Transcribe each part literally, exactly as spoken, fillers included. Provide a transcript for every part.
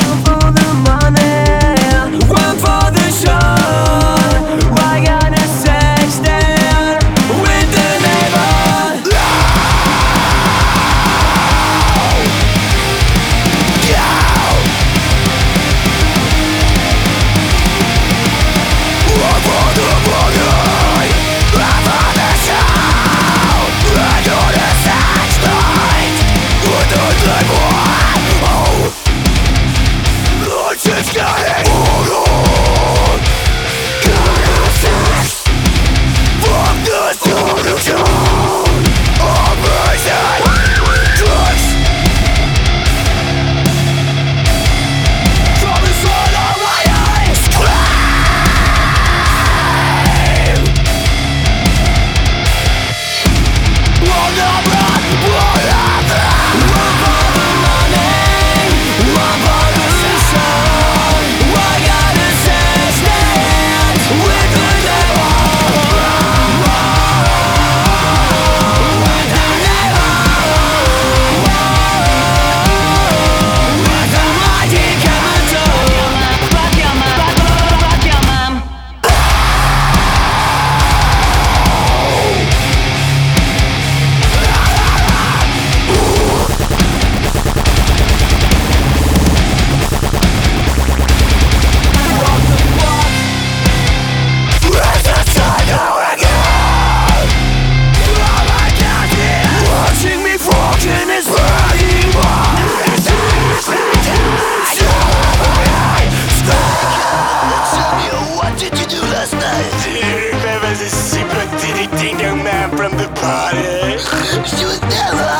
From the party. She was never.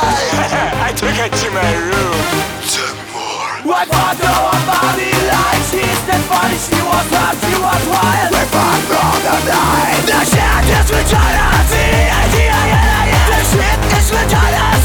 I took her to my room. Tell me more. I found her on body like she's not funny. She was hurt, she was wild. We fought from the night. The shit is retarded. The shit is retarded.